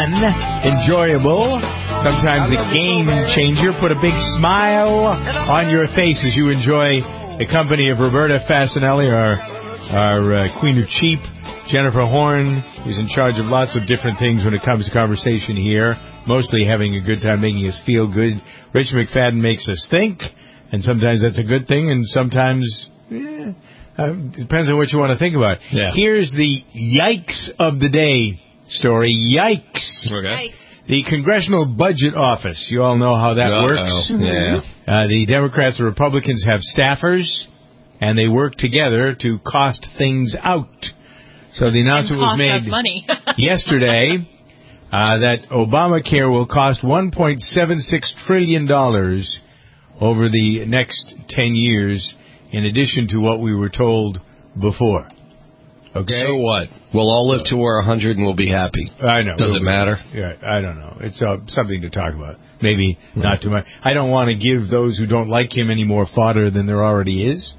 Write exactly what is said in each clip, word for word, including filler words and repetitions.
fun, enjoyable, sometimes a game changer. Put a big smile on your face as you enjoy the company of Roberta Fasanelli, our, our uh, Queen of Cheap, Jennifer Horn, who's in charge of lots of different things when it comes to conversation here, mostly having a good time, making us feel good. Rich McFadden makes us think, and sometimes that's a good thing, and sometimes, eh, uh, depends on what you want to think about. Yeah. Here's the yikes of the day story. Yikes. Okay. The Congressional Budget Office. You all know how that Uh-oh. works. Yeah. Uh, the Democrats and Republicans have staffers, and they work together to cost things out. So the announcement was made money. yesterday uh, that Obamacare will cost one point seven six trillion dollars over the next ten years, in addition to what we were told before. Okay. So what? We'll all live to we're one hundred and we'll be happy. I know. Does it matter? Yeah, I don't know. It's uh, something to talk about. Maybe mm-hmm. not too much. I don't want to give those who don't like him any more fodder than there already is,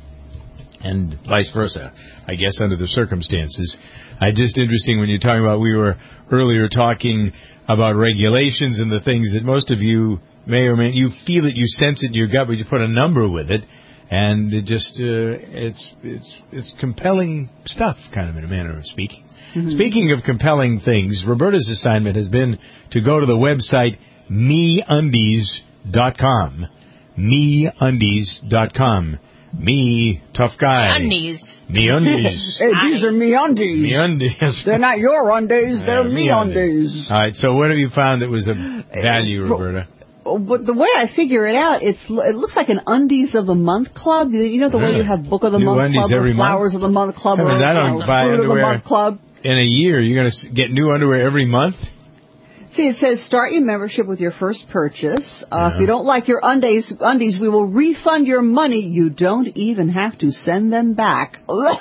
and vice versa, I guess, under the circumstances. I just interesting when you're talking about, we were earlier talking about regulations and the things that most of you may or may, you feel it, you sense it in your gut, but you put a number with it. And it just, uh, it's, it's, it's compelling stuff, kind of in a manner of speaking. Mm-hmm. Speaking of compelling things, Roberta's assignment has been to go to the website me undies dot com. me undies dot com. Me, tough guy. Undies. Me undies. Hey, these are me undies. Me undies. They're not your undies, they're uh, me undies. All right, so what have you found that was of value, Roberta? But the way I figure it out, it's it looks like an Undies of the Month club. You know the way you have Book of the New Month club, or Flowers month? of the Month club, I mean, or I don't uh, buy Fruit of the underwear Month club. In a year, you're going to get new underwear every month? See, it says start your membership with your first purchase. Uh, yeah. If you don't like your undies, undies, we will refund your money. You don't even have to send them back.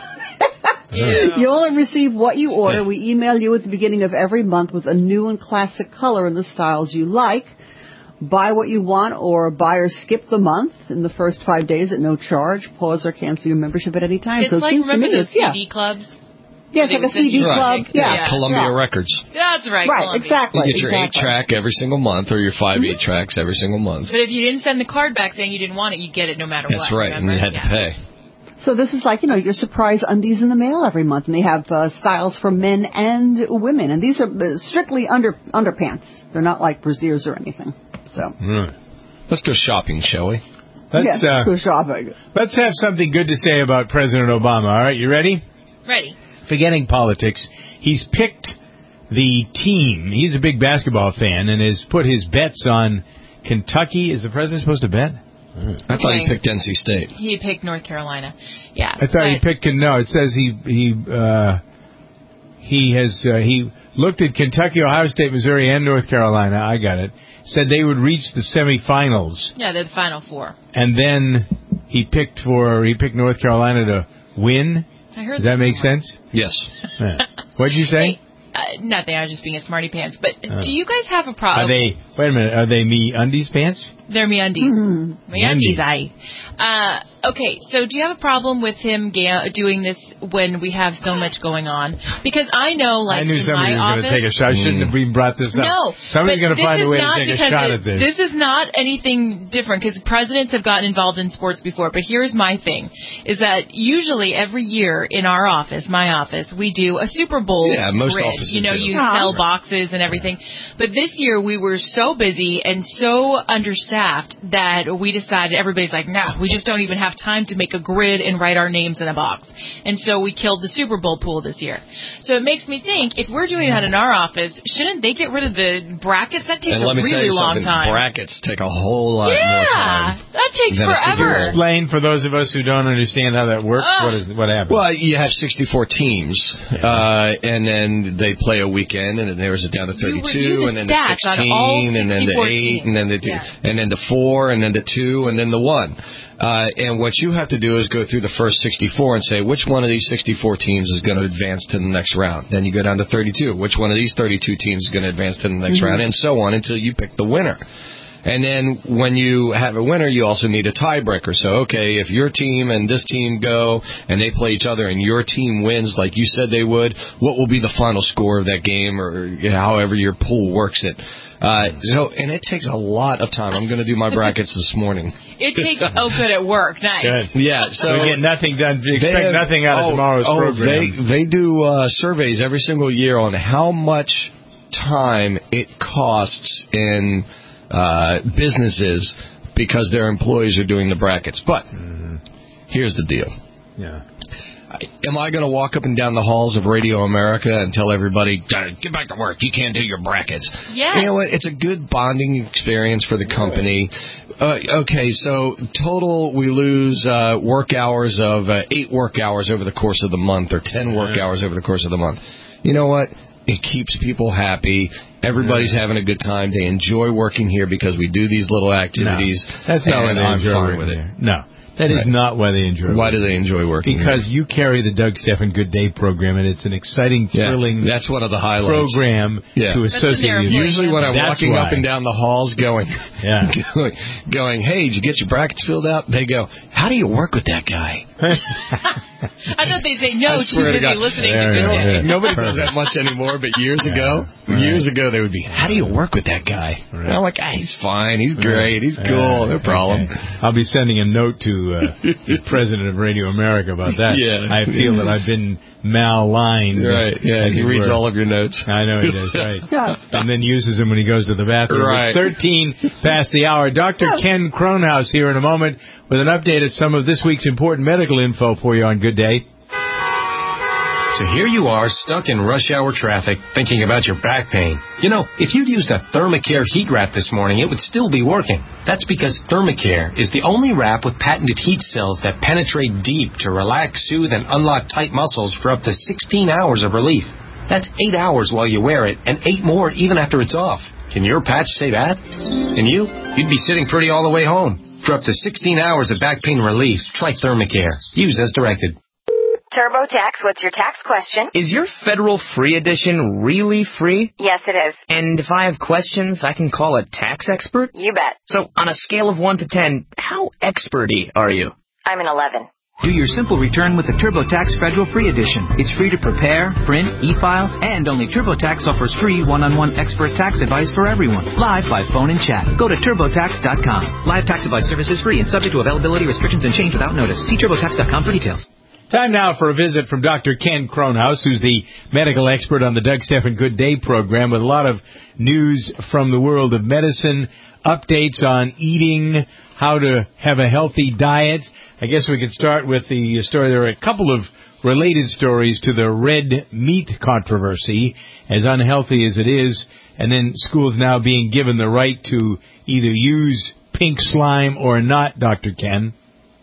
You only receive what you order. We email you at the beginning of every month with a new and classic color in the styles you like. Buy what you want or buy or skip the month in the first five days at no charge. Pause or cancel your membership at any time. It's so it like, seems remember to me, the C D yeah. clubs? Yeah, it's like a C D right. club. Yeah. yeah. Columbia yeah. Records. That's right. Right, Columbia. exactly. You get your exactly. eight track every single month or your five mm-hmm. eight tracks every single month. But if you didn't send the card back saying you didn't want it, you get it no matter That's what. right, remember? and you had yeah. to pay. So this is like, you know, your surprise undies in the mail every month, and they have uh, styles for men and women, and these are strictly under underpants. They're not like brasiers or anything. So mm. Let's go shopping, shall we? Let's, yes, uh, let's go shopping. Let's have something good to say about President Obama. All right, you ready? Ready. Forgetting politics, he's picked the team. He's a big basketball fan and has put his bets on Kentucky. Is the president supposed to bet? I thought he picked N C State. He picked North Carolina. Yeah. I thought he picked. No, it says he he uh, he has uh, he looked at Kentucky, Ohio State, Missouri, and North Carolina. I got it. Said they would reach the semifinals. Yeah, they're the Final Four. And then he picked for he picked North Carolina to win. I heard Does that make sense? Yes. Yeah. What'd you say? Hey, uh, nothing. I was just being a smarty pants. But Oh. do you guys have a problem? Are they? Wait a minute. Are they me undies pants? They're me undies. Mm-hmm. Me undies, I. Uh, okay, so do you have a problem with him ga- doing this when we have so much going on? Because I know, like, I knew in somebody my was going to office, take a shot. I shouldn't have even brought this up. No, somebody's but going to find this a way is to not take a because shot it, at this. This is not anything different because presidents have gotten involved in sports before. But here's my thing: is that usually every year in our office, my office, we do a Super Bowl Yeah, most grid. offices You know, do. you Yeah. sell boxes and everything. But this year we were so busy and so understaffed that we decided, everybody's like, no, we just don't even have time to make a grid and write our names in a box. And so we killed the Super Bowl pool this year. So it makes me think, if we're doing that in our office, shouldn't they get rid of the brackets? That takes And let a me tell really you long something. time. Brackets take a whole lot more Yeah, time. that takes than a Super forever. Bowl. Explain for those of us who don't understand how that works. Oh. What is what happens? Well, you have sixty-four teams, uh, and then they play a weekend, and then there's it down to You thirty-two, review the and then the stats on sixteen, all and then the sixty-four eight, teams. and then the two, Yeah. and then the four, and then the two, and then the one. Uh, and what you have to do is go through the first sixty-four and say which one of these sixty-four teams is going to advance to the next round. Then you go down to thirty-two. Which one of these thirty-two teams is going to advance to the next Mm-hmm. round, and so on until you pick the winner. And then when you have a winner, you also need a tiebreaker. So, okay, if your team and this team go and they play each other and your team wins like you said they would, what will be the final score of that game, or you know, however your pool works it? Uh, so, and it takes a lot of time. I'm going to do my brackets this morning. It takes, oh, good, at work. Nice. Good. Yeah, so. We get nothing done. We expect have, nothing out oh, of tomorrow's oh, program. They, they do uh, surveys every single year on how much time it costs in uh, businesses because their employees are doing the brackets. But mm-hmm. here's the deal. Yeah. Am I going to walk up and down the halls of Radio America and tell everybody, get back to work, you can't do your brackets? Yes. You know what? It's a good bonding experience for the company. Uh, okay, so total we lose uh, work hours of uh, eight work hours over the course of the month, or ten work hours over the course of the month. You know what? It keeps people happy. Everybody's having a good time. They enjoy working here because we do these little activities. No, that's not what they I'm enjoy fine with it. Here. No. That is right. not why they enjoy Why working. do they enjoy working? Because you carry the Doug Stephan Good Day program, and it's an exciting, thrilling yeah, that's one of the highlights. program yeah. to associate with. Usually when I'm that's walking why. up and down the halls going, yeah. going, going, hey, did you get your brackets filled out? They go, how do you work with that guy? I thought they'd say no, too busy listening there, to Good Day. Yeah. Nobody does that much anymore, but years yeah. ago, right. years ago they would be, how do you work with that guy? Right. And I'm like, ah, he's fine, he's great, he's cool, uh, no problem. Okay. I'll be sending a note to uh, the president of Radio America about that. Yeah. I feel that I've been mal-lined. Right, yeah, he reads were. all of your notes. I know he does, right. And then uses them when he goes to the bathroom. Right. It's thirteen past the hour. Doctor Ken Kronhaus here in a moment with an update of some of this week's important medical info for you on Good Day. So here you are, stuck in rush hour traffic, thinking about your back pain. You know, if you'd used a Thermacare heat wrap this morning, it would still be working. That's because Thermacare is the only wrap with patented heat cells that penetrate deep to relax, soothe, and unlock tight muscles for up to sixteen hours of relief. That's eight hours while you wear it, and eight more even after it's off. Can your patch say that? And you? You'd be sitting pretty all the way home. For up to sixteen hours of back pain relief, try Thermacare. Use as directed. TurboTax, what's your tax question? Is your federal free edition really free? Yes, it is. And if I have questions, I can call a tax expert? You bet. So, on a scale of one to ten, how expert-y are you? I'm an eleven. Do your simple return with the TurboTax Federal Free Edition. It's free to prepare, print, e-file, and only TurboTax offers free one-on-one expert tax advice for everyone, live by phone and chat. Go to TurboTax dot com. Live tax advice service is free and subject to availability, restrictions, and change without notice. See TurboTax dot com for details. Time now for a visit from Doctor Ken Kronhaus, who's the medical expert on the Doug Stephan Good Day program, with a lot of news from the world of medicine, updates on eating, how to have a healthy diet. I guess we could start with the story. There are a couple of related stories to the red meat controversy, as unhealthy as it is, and then schools now being given the right to either use pink slime or not, Doctor Ken.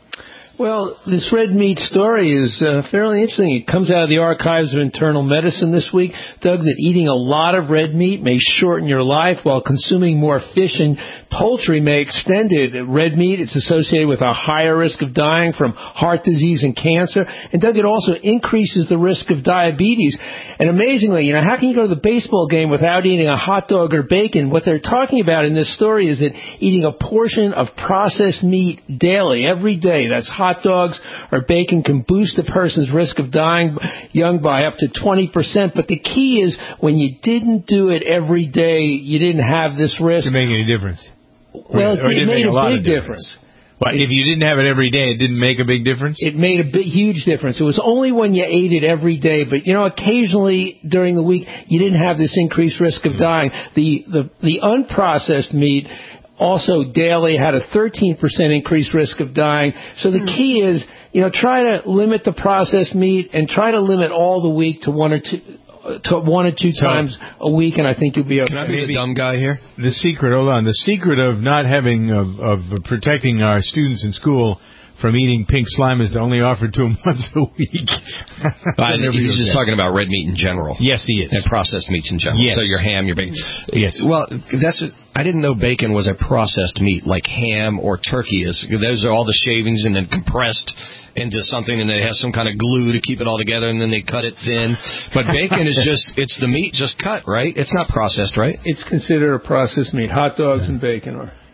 Well, this red meat story is uh, fairly interesting. It comes out of the Archives of Internal Medicine this week, Doug, that eating a lot of red meat may shorten your life, while consuming more fish and poultry may extend it. Red meat, it's associated with a higher risk of dying from heart disease and cancer. And, Doug, it also increases the risk of diabetes. And amazingly, you know, how can you go to the baseball game without eating a hot dog or bacon? What they're talking about in this story is that eating a portion of processed meat daily, every day, that's hot Hot dogs or bacon, can boost a person's risk of dying young by up to twenty percent. But the key is, when you didn't do it every day, you didn't have this risk. Did it make any difference? Well, or, or it, it made a, a big difference. difference. Well, if you didn't have it every day, it didn't make a big difference? It made a big, huge difference. It was only when you ate it every day. But, you know, occasionally during the week, you didn't have this increased risk of dying. The, the, the unprocessed meat also daily had a thirteen percent increased risk of dying. So the key is, you know, try to limit the processed meat and try to limit all the week to one or two to one or two times a week, and I think you'll be okay. Can I be the dumb guy here? The secret, hold on, the secret of not having, of, of protecting our students in school from eating pink slime is to only offer to them once a week. uh, he's just talking about red meat in general. Yes, he is. And processed meats in general. Yes. So your ham, your bacon. Yes. Well, that's a, I didn't know bacon was a processed meat like ham or turkey is. Those are all the shavings and then compressed into something, and they have some kind of glue to keep it all together, and then they cut it thin. But bacon is just, it's the meat just cut, right? It's not processed, right? It's considered a processed meat. Hot dogs yeah. and bacon are.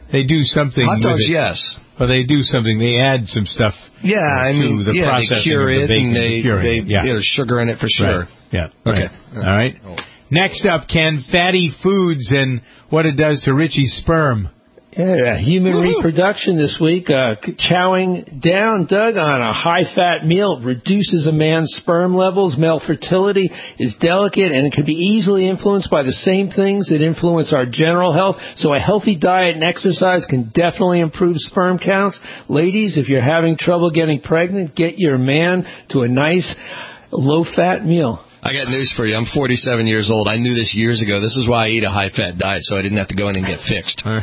they do something. Hot dogs, with it. yes. Well, they do something. They add some stuff. Yeah, uh, I mean, to the yeah, they processing cure of the it bacon, and they, cure they it. Yeah. there's sugar in it for sure. Right. Yeah. Okay. Right. All right. Next up, Ken, fatty foods and what it does to Richie's sperm. Yeah, human Woo-hoo. reproduction this week. Uh, chowing down, Doug, on a high-fat meal reduces a man's sperm levels. Male fertility is delicate, and it can be easily influenced by the same things that influence our general health. So a healthy diet and exercise can definitely improve sperm counts. Ladies, if you're having trouble getting pregnant, get your man to a nice low-fat meal. I got news for you. I'm forty-seven years old. I knew this years ago. This is why I eat a high-fat diet, so I didn't have to go in and get fixed. There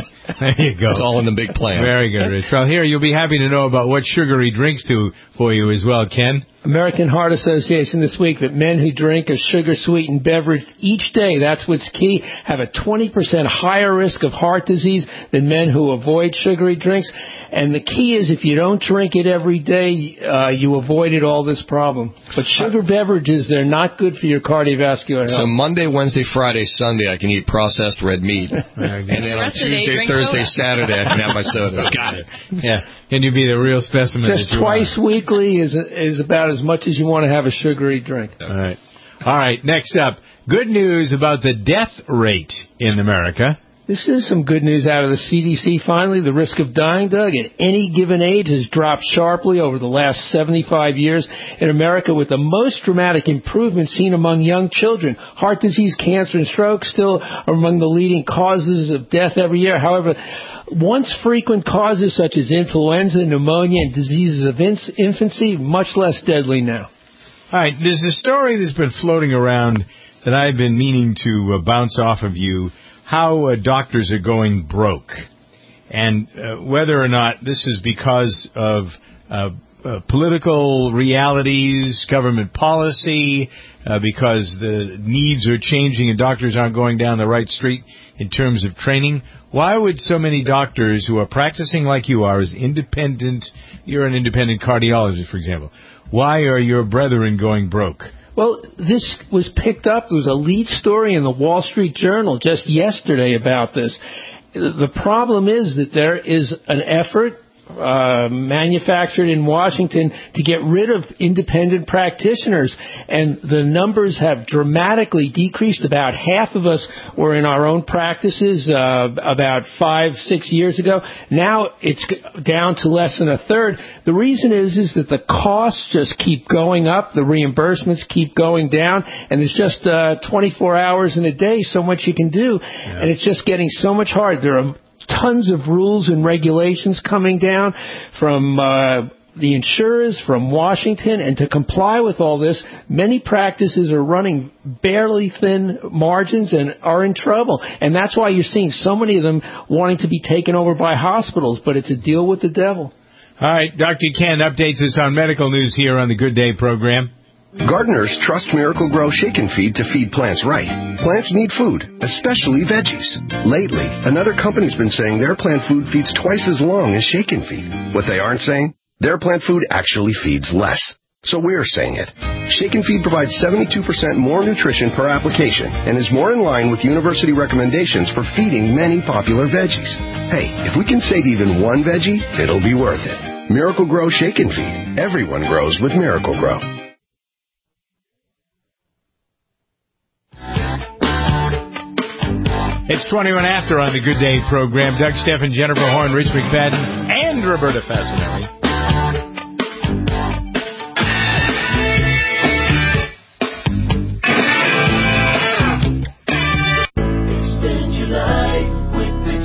you go. It's all in the big plan. Very good, Rich. Well, here, you'll be happy to know about what sugary drinks do for you as well, Ken. American Heart Association this week that men who drink a sugar-sweetened beverage each day, that's what's key, have a twenty percent higher risk of heart disease than men who avoid sugary drinks. And the key is if you don't drink it every day, uh, you avoided all this problem. But sugar beverages, they're not good for your cardiovascular health. So Monday, Wednesday, Friday, Sunday, I can eat processed red meat. And then on Tuesday, Thursday, Saturday, I can have my soda. Got it. Yeah. Can you be the real specimen Just that you twice are? weekly is is about as much as you want to have a sugary drink. All right. All right. Next up, good news about the death rate in America. This is some good news out of the C D C. Finally, the risk of dying, Doug, at any given age has dropped sharply over the last seventy-five years in America, with the most dramatic improvement seen among young children. Heart disease, cancer, and stroke still are among the leading causes of death every year. However, once frequent causes such as influenza, pneumonia, and diseases of infancy, much less deadly now. All right. There's a story that's been floating around that I've been meaning to uh, bounce off of you. How uh, doctors are going broke, and uh, whether or not this is because of uh, uh, political realities, government policy, uh, because the needs are changing and doctors aren't going down the right street in terms of training. Why would so many doctors who are practicing like you are as independent, you're an independent cardiologist, for example, why are your brethren going broke? Well, this was picked up. There was a lead story in the Wall Street Journal just yesterday about this. The problem is that there is an effort uh, manufactured in Washington to get rid of independent practitioners, and the numbers have dramatically decreased. About half of us were in our own practices uh, about five, six years ago. Now it's down to less than a third. The reason is is that the costs just keep going up, the reimbursements keep going down, and there's just uh, twenty-four hours in a day, so much you can do, yeah. And it's just getting so much harder. There are tons of rules and regulations coming down from uh, the insurers, from Washington, and to comply with all this, many practices are running barely thin margins and are in trouble. And that's why you're seeing so many of them wanting to be taken over by hospitals, but it's a deal with the devil. All right, Doctor Ken updates us on medical news here on the Good Day program. Gardeners trust Miracle-Gro Shake and Feed to feed plants right. Plants need food, especially veggies. Lately, another company's been saying their plant food feeds twice as long as Shake and Feed. What they aren't saying? Their plant food actually feeds less. So we're saying it. Shake and Feed provides seventy-two percent more nutrition per application and is more in line with university recommendations for feeding many popular veggies. Hey, if we can save even one veggie, it'll be worth it. Miracle-Gro Shake and Feed. Everyone grows with Miracle-Gro. It's twenty-one after on the Good Day program. Doug Steffen, Jennifer Horn, Rich McFadden, and Roberta Fascinelli. Extend your life with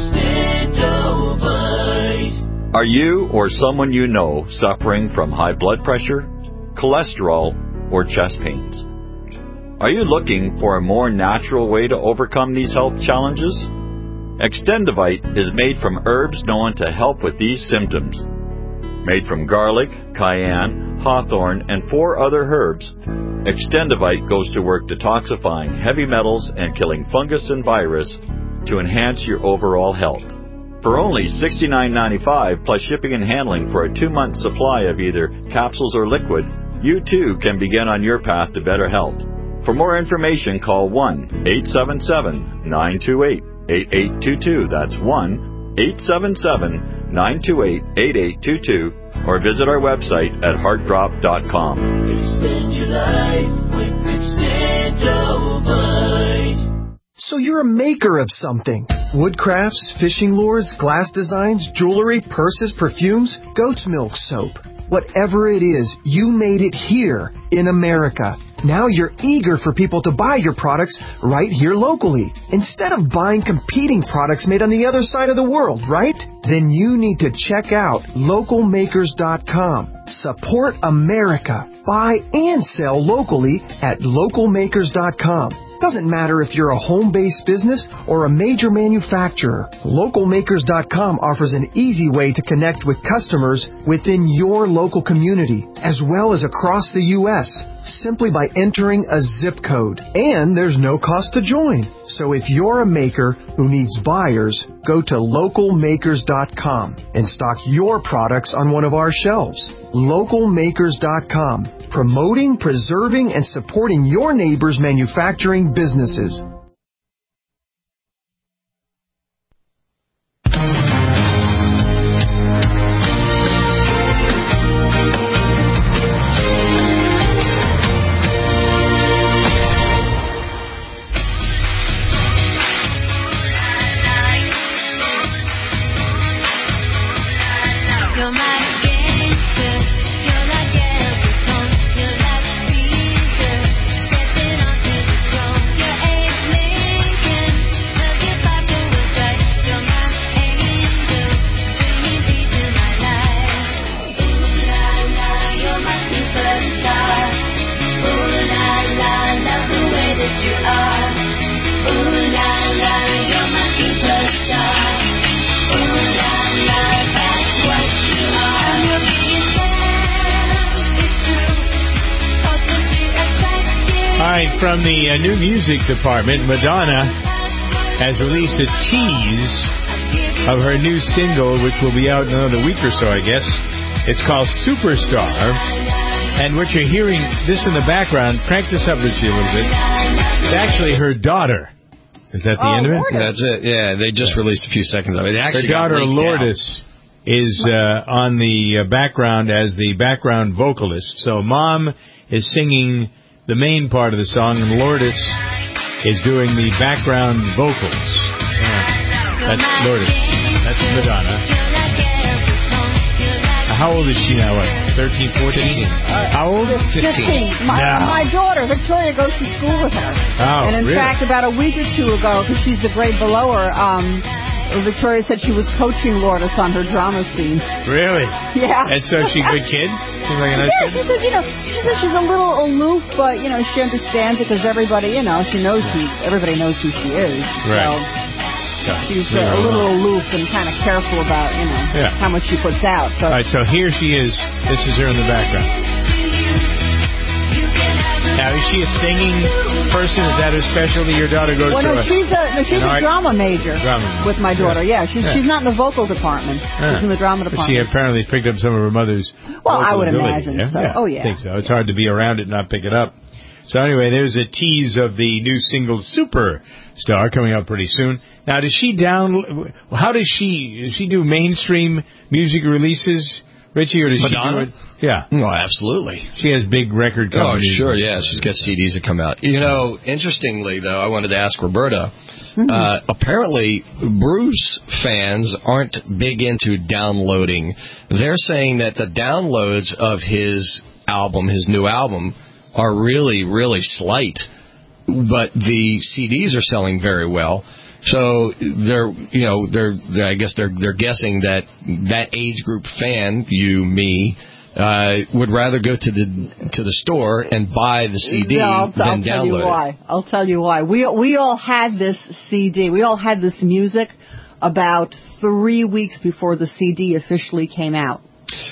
Extendovite. Are you or someone you know suffering from high blood pressure, cholesterol, or chest pains? Are you looking for a more natural way to overcome these health challenges? Extendovite is made from herbs known to help with these symptoms. Made from garlic, cayenne, hawthorn, and four other herbs, Extendovite goes to work detoxifying heavy metals and killing fungus and virus to enhance your overall health. For only sixty-nine ninety-five plus shipping and handling for a two-month supply of either capsules or liquid, you too can begin on your path to better health. For more information, call one eight seven seven, nine two eight, eight eight two two. That's one eight seven seven, nine two eight, eight eight two two or visit our website at heart drop dot com. Extend your life with Extendovite. So you're a maker of something. Wood crafts, fishing lures, glass designs, jewelry, purses, perfumes, goat's milk soap. Whatever it is, you made it here in America. Now you're eager for people to buy your products right here locally, instead of buying competing products made on the other side of the world, right? Then you need to check out local makers dot com. Support America. Buy and sell locally at local makers dot com. Doesn't matter if you're a home-based business or a major manufacturer. local makers dot com offers an easy way to connect with customers within your local community, as well as across the U S, simply by entering a zip code. And there's no cost to join. So if you're a maker who needs buyers, go to local makers dot com and stock your products on one of our shelves. local makers dot com. Promoting, preserving, and supporting your neighbors' manufacturing businesses. From the uh, new music department, Madonna has released a tease of her new single, which will be out in another week or so, I guess. It's called Superstar. And what you're hearing, this in the background, crank this up, Richie, a little bit. It's actually her daughter. Is that the oh, end of it? That's it, yeah. They just yeah. released a few seconds of it. It actually her daughter, Lourdes, out. is uh, on the uh, background as the background vocalist. So Mom is singing the main part of the song, and Lourdes is doing the background vocals. Yeah. That's Lourdes. That's Madonna. How old is she now? What, thirteen, fourteen? Uh, How old? fifteen. My, no. my daughter, Victoria, goes to school with her. Oh, And in really? fact, about a week or two ago, because she's the grade below her, um, Victoria said she was coaching Lourdes on her drama scene. Really? Yeah. And so is she a good kid? Seems like a nice yeah, kid? she says, you know, she says she's a little aloof, but, you know, she understands it because everybody, you know, she knows who, everybody knows who she is. Right. So she's uh, a little aloof and kind of careful about, you know, yeah. how much she puts out. So. All right, so here she is. This is her in the background. Now, is she a singing person? Is that her specialty? Your daughter goes well, to no, a... she's a, no, she's a art? drama major drama major. with my daughter. Yeah, yeah. She's, yeah. she's not in the vocal department. Yeah. She's in the drama department. But she apparently picked up some of her mother's Well, I would ability. imagine yeah? so. Yeah. Oh, yeah. I think so. It's hard to be around it and not pick it up. So anyway, there's a tease of the new single Superstar coming out pretty soon. Now, does she down... How does she... Does she do mainstream music releases, Richie, or does Madonna? she do it... Yeah. No, absolutely. She has big record companies. Oh, sure, yeah. She's got C Ds that come out. You know, interestingly, though, I wanted to ask Roberta, mm-hmm. uh, apparently Bruce fans aren't big into downloading. They're saying that the downloads of his album, his new album, are really, really slight. But the C Ds are selling very well. So they're, you know, they're, they're I guess they're they're guessing that that age group fan, you, me, Uh, would rather go to the to the store and buy the C D yeah, I'll, than I'll tell download you why. it. I'll tell you why. We we all had this C D. We all had this music about three weeks before the C D officially came out.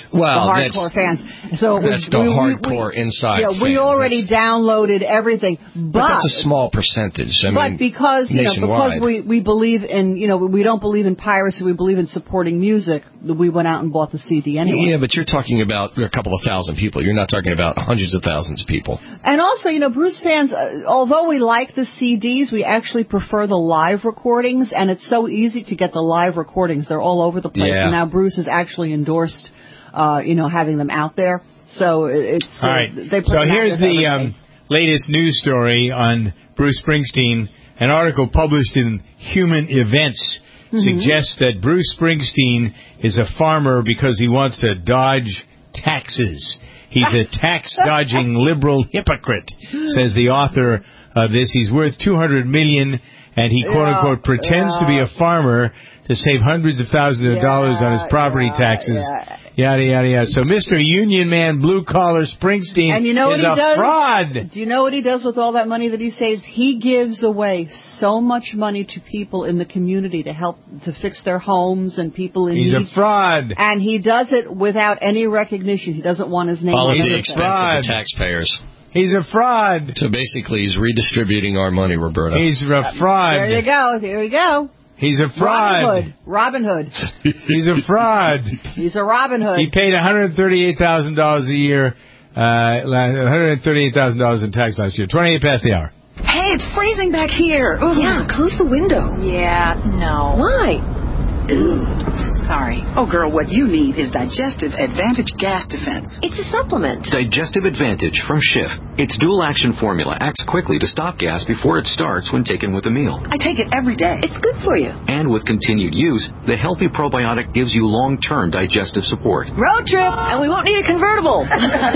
Well, the hardcore fans. So that's we, the we, hardcore we, inside. Yeah, we fans. already that's, downloaded everything, but, but that's a small percentage. I but mean, because you know, because we we believe in you know we don't believe in piracy, we believe in supporting music. We went out and bought the C D anyway. Yeah, but you're talking about a couple of thousand people. You're not talking about hundreds of thousands of people. And also, you know, Bruce fans, uh, although we like the C Ds, we actually prefer the live recordings, and it's so easy to get the live recordings. They're all over the place, Yeah. and now Bruce has actually endorsed, uh, you know, having them out there. So it's all uh, right. They put so them here's out there the um, latest news story on Bruce Springsteen. An article published in Human Events mm-hmm. suggests that Bruce Springsteen is a farmer because he wants to dodge taxes. He's a tax-dodging liberal hypocrite, says the author of this. He's worth two hundred million dollars, and he, quote-unquote, yeah, pretends yeah. to be a farmer to save hundreds of thousands of yeah, dollars on his property yeah, taxes. Yeah. Yada, yada, yada. So Mister Union Man, blue-collar Springsteen and you know is what he a does? fraud. Do you know what he does with all that money that he saves? He gives away so much money to people in the community to help to fix their homes and people in He's need. He's a fraud. And he does it without any recognition. He doesn't want his name all on at it. the expense of the taxpayers. He's a fraud. So basically, he's redistributing our money, Roberta. He's a fraud. There you go. There you go. He's a fraud. Robin Hood. Robin Hood. He's a fraud. He's a Robin Hood. He paid one hundred thirty-eight thousand dollars a year, uh, one hundred thirty-eight thousand dollars in tax last year. twenty-eight past the hour. Hey, it's freezing back here. Ugh. Yeah, close the window. Yeah, no. Why? Ooh, sorry. Oh, girl, what you need is Digestive Advantage Gas Defense. It's a supplement. Digestive Advantage from Schiff. Its dual-action formula acts quickly to stop gas before it starts when taken with a meal. I take it every day. It's good for you. And with continued use, the healthy probiotic gives you long-term digestive support. Road trip, and we won't need a convertible.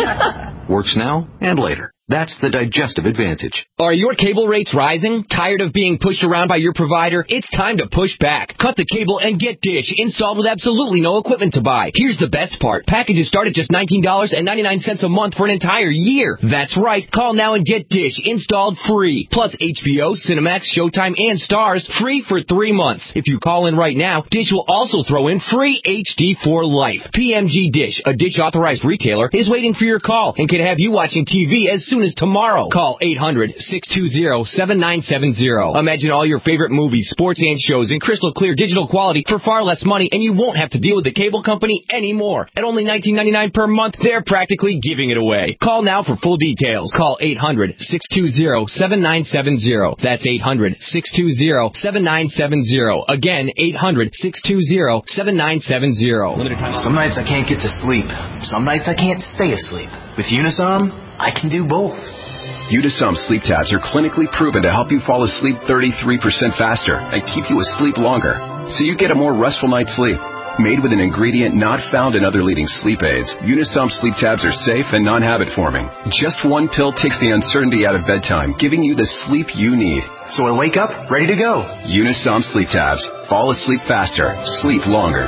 Works now and later. That's the Digestive Advantage. Are your cable rates rising? Tired of being pushed around by your provider? It's time to push back. Cut the cable and get Dish installed with absolutely no equipment to buy. Here's the best part. Packages start at just nineteen ninety-nine a month for an entire year. That's right. Call now and get Dish installed free. Plus H B O, Cinemax, Showtime, and Stars free for three months. If you call in right now, Dish will also throw in free H D for life. P M G Dish, a Dish authorized retailer, is waiting for your call and can have you watching T V as soon as tomorrow. Call eight hundred, six two zero, seven nine seven zero. Imagine all your favorite movies, sports, and shows in crystal clear digital quality for far less money, and you won't have to deal with the cable company anymore. At only nineteen ninety-nine per month, they're practically giving it away. Call now for full details. Call eight hundred, six two zero, seven nine seven zero. That's eight hundred, six two zero, seven nine seven zero. Again, eight hundred, six two zero, seven nine seven zero. Some nights I can't get to sleep. Some nights I can't stay asleep. With Unisom, I can do both. Unisom sleep tabs are clinically proven to help you fall asleep thirty-three percent faster and keep you asleep longer, so you get a more restful night's sleep. Made with an ingredient not found in other leading sleep aids, Unisom sleep tabs are safe and non-habit forming. Just one pill takes the uncertainty out of bedtime, giving you the sleep you need. So I wake up ready to go. Unisom sleep tabs. Fall asleep faster. Sleep longer.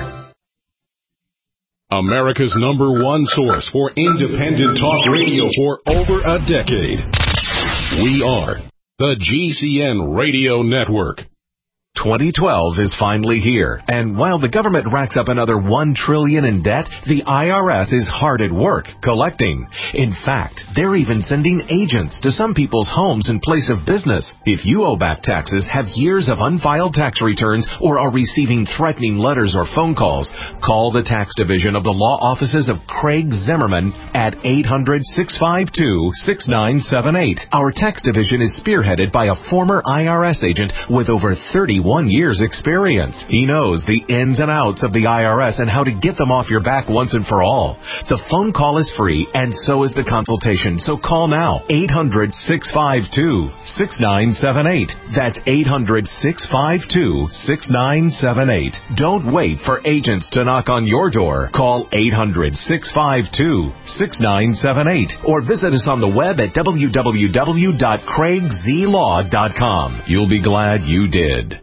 America's number one source for independent talk radio for over a decade. We are the G C N Radio Network. twenty twelve is finally here, and while the government racks up another one trillion dollars in debt, the I R S is hard at work collecting. In fact, they're even sending agents to some people's homes in place of business. If you owe back taxes, have years of unfiled tax returns, or are receiving threatening letters or phone calls, call the tax division of the law offices of Craig Zimmerman at eight hundred, six five two, six nine seven eight. Our tax division is spearheaded by a former I R S agent with over thirty One year's experience. He knows the ins and outs of the I R S and how to get them off your back once and for all. The phone call is free, and so is the consultation. So call now. eight hundred, six five two, six nine seven eight. That's eight hundred, six five two, six nine seven eight. Don't wait for agents to knock on your door. Call eight hundred, six five two, six nine seven eight or visit us on the web at w w w dot craig z law dot com. You'll be glad you did.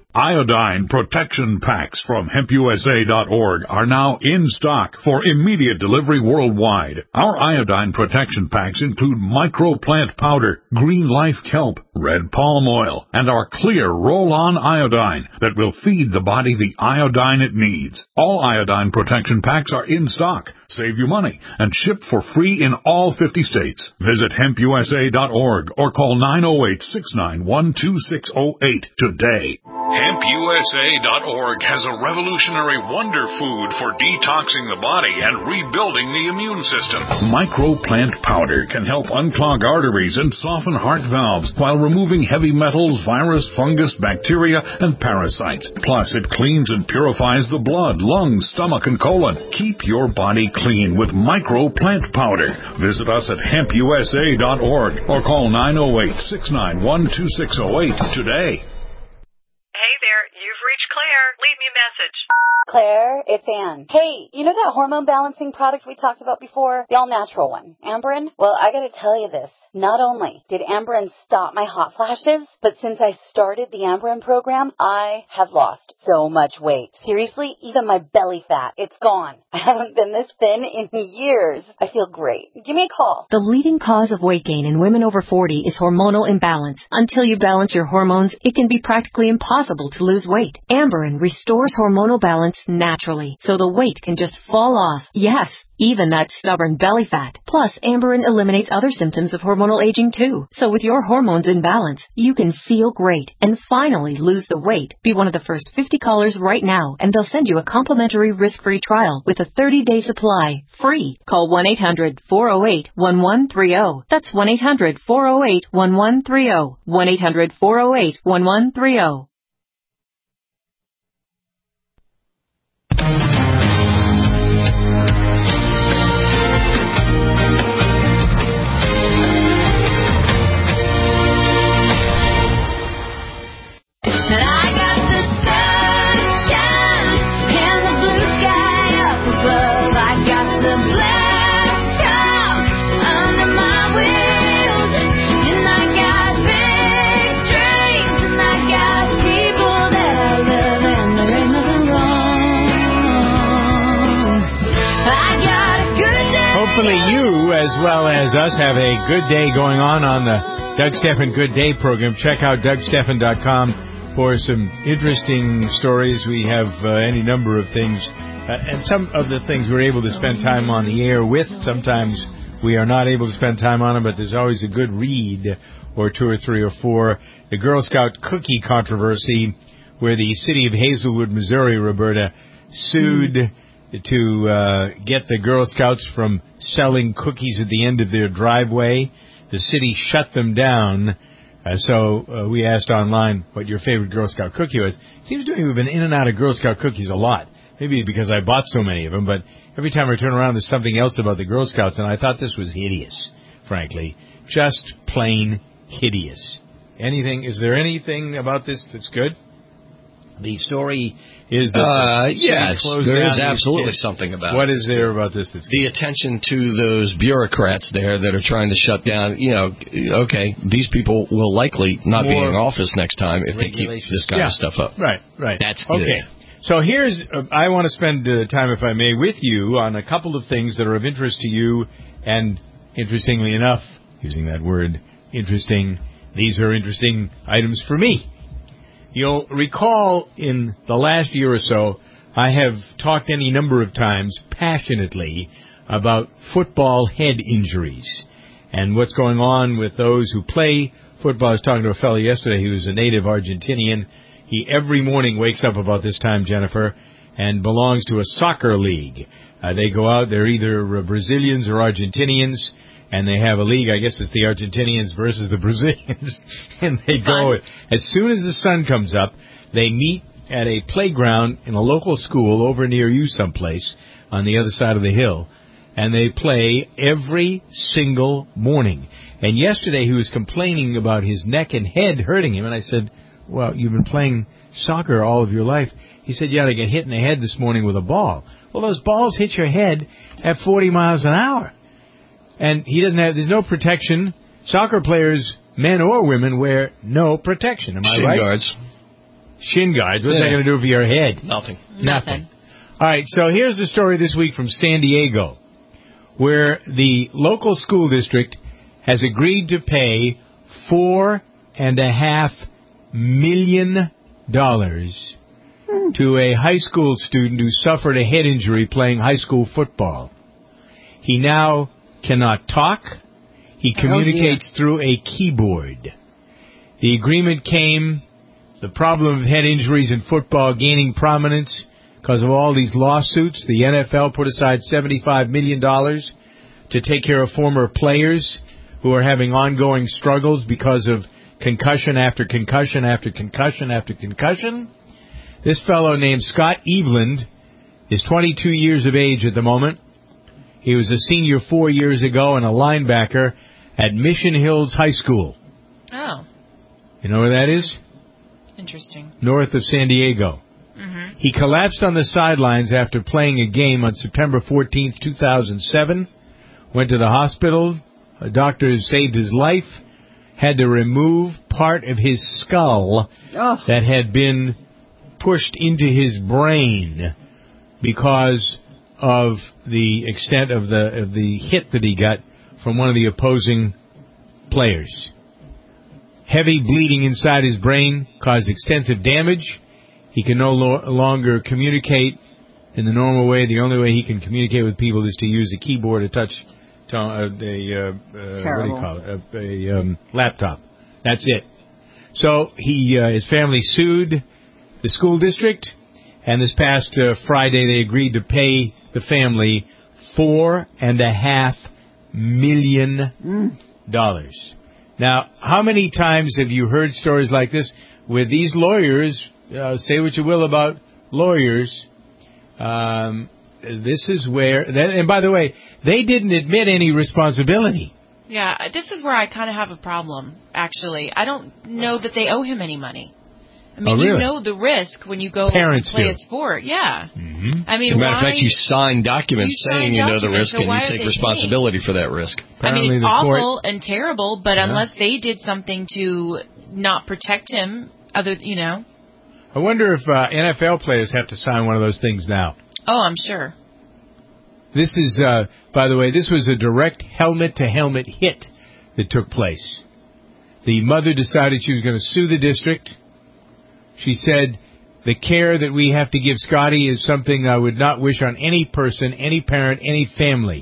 Iodine protection packs from hemp U S A dot org are now in stock for immediate delivery worldwide. Our iodine protection packs include microplant powder, green life kelp, red palm oil, and our clear roll-on iodine that will feed the body the iodine it needs. All iodine protection packs are in stock, save you money, and shipped for free in all fifty states. Visit hemp U S A dot org or call nine oh eight, six nine one, two six oh eight today. hemp U S A dot org has a revolutionary wonder food for detoxing the body and rebuilding the immune system. Microplant powder can help unclog arteries and soften heart valves while removing heavy metals, virus, fungus, bacteria, and parasites. Plus, it cleans and purifies the blood, lungs, stomach, and colon. Keep your body clean with Microplant powder. Visit us at hemp U S A dot org or call nine oh eight, six nine one, two six oh eight today. Hey there, you've reached Claire. Leave me a message. Claire, it's Ann. Hey, you know that hormone balancing product we talked about before? The all-natural one, Amberen? Well, I gotta tell you this. Not only did Amberen stop my hot flashes, but since I started the Amberen program, I have lost so much weight. Seriously, even my belly fat, it's gone. I haven't been this thin in years. I feel great. Give me a call. The leading cause of weight gain in women over forty is hormonal imbalance. Until you balance your hormones, it can be practically impossible to lose weight. Amberen restores hormonal balance naturally, so the weight can just fall off. Yes, even that stubborn belly fat. Plus, Amberen eliminates other symptoms of hormonal aging too. So with your hormones in balance, you can feel great and finally lose the weight. Be one of the first fifty callers right now, and they'll send you a complimentary risk-free trial with a thirty-day supply, free. Call one eight hundred, four oh eight, one one three oh. That's one eight hundred, four oh eight, one one three oh. one eight hundred, four oh eight, one one three oh. And I got the sunshine and the blue sky up above. I got the black top under my wheels. And I got big dreams. And I got people that I love. And there ain't nothing wrong. I got a good day. Hopefully you, as well as us, have a good day going on on the Doug Stephan Good Day program. Check out Doug Stephan dot com. For some interesting stories. We have uh, any number of things, uh, and some of the things we're able to spend time on the air with. Sometimes we are not able to spend time on them, but there's always a good read or two or three or four. The Girl Scout cookie controversy, where the city of Hazelwood, Missouri, Roberta, sued mm. to uh, get the Girl Scouts from selling cookies at the end of their driveway. The city shut them down. Uh, so uh, we asked online what your favorite Girl Scout cookie was. It seems to me we've been in and out of Girl Scout cookies a lot. Maybe because I bought so many of them, but every time I turn around there's something else about the Girl Scouts, and I thought this was hideous, frankly. Just plain hideous. Anything? Is there anything about this that's good? The story is that uh, the yes, there is absolutely kids. something about what it. What is there about this that's the good? attention to those bureaucrats there that are trying to shut down. You know, okay, these people will likely not More be in office next time if they keep this kind yeah. of stuff up. Right, right. That's okay. Good. So here's, uh, I want to spend uh, time, if I may, with you on a couple of things that are of interest to you, and interestingly enough, using that word, interesting, these are interesting items for me. You'll recall in the last year or so, I have talked any number of times passionately about football head injuries and what's going on with those who play football. I was talking to a fellow yesterday who was a native Argentinian. He every morning wakes up about this time, Jennifer, and belongs to a soccer league. Uh, they go out, they're either Brazilians or Argentinians, and they have a league, I guess it's the Argentinians versus the Brazilians, and they go, as soon as the sun comes up, they meet at a playground in a local school over near you someplace on the other side of the hill, and they play every single morning. And yesterday he was complaining about his neck and head hurting him, and I said, well, you've been playing soccer all of your life. He said, yeah, I got hit in the head this morning with a ball. Well, those balls hit your head at forty miles an hour. And he doesn't have, there's no protection. Soccer players, men or women, wear no protection. Am I Shin right? guards. Shin guards. What's Yeah. that going to do for your head? Nothing. Nothing. All right, so here's the story this week from San Diego, where the local school district has agreed to pay four and a half million dollars to a high school student who suffered a head injury playing high school football. He now cannot talk. He communicates through a keyboard. The agreement came, the problem of head injuries in football gaining prominence because of all these lawsuits. The N F L put aside seventy-five million dollars to take care of former players who are having ongoing struggles because of concussion after concussion after concussion after concussion. This fellow named Scott Eveland is twenty-two years of age at the moment. He was a senior four years ago and a linebacker at Mission Hills High School. Oh, You know where that is? interesting. North of San Diego. Mm-hmm. He collapsed on the sidelines after playing a game on September fourteenth, two thousand seven. Went to the hospital. A doctor saved his life. Had to remove part of his skull Oh. that had been pushed into his brain because of the extent of the of the hit that he got from one of the opposing players. Heavy bleeding inside his brain caused extensive damage. He can no lo- longer communicate in the normal way. The only way he can communicate with people is to use a keyboard, a touch, to- uh, a, uh, uh, what do you Terrible. call it, a, a um, laptop. That's it. So he, uh, his family sued the school district, and this past uh, Friday they agreed to pay the family four and a half million dollars. Now, how many times have you heard stories like this with these lawyers? Uh, say what you will about lawyers. Um, this is where, and by the way, they didn't admit any responsibility. Yeah, this is where I kind of have a problem, actually. I don't know that they owe him any money. I mean, Oh, really? you know the risk when you go Parents play do. a sport. Yeah. Mm-hmm. I mean, As a matter why? of fact, you sign documents You sign saying you know the documents, risk so and why you are take they responsibility for that risk. I mean, it's Apparently the awful court- and terrible, but Yeah. unless they did something to not protect him, other, you know. I wonder if uh, N F L players have to sign one of those things now. Oh, I'm sure. This is, uh, by the way, this was a direct helmet-to-helmet hit that took place. The mother decided she was going to sue the district. She said, the care that we have to give Scotty is something I would not wish on any person, any parent, any family.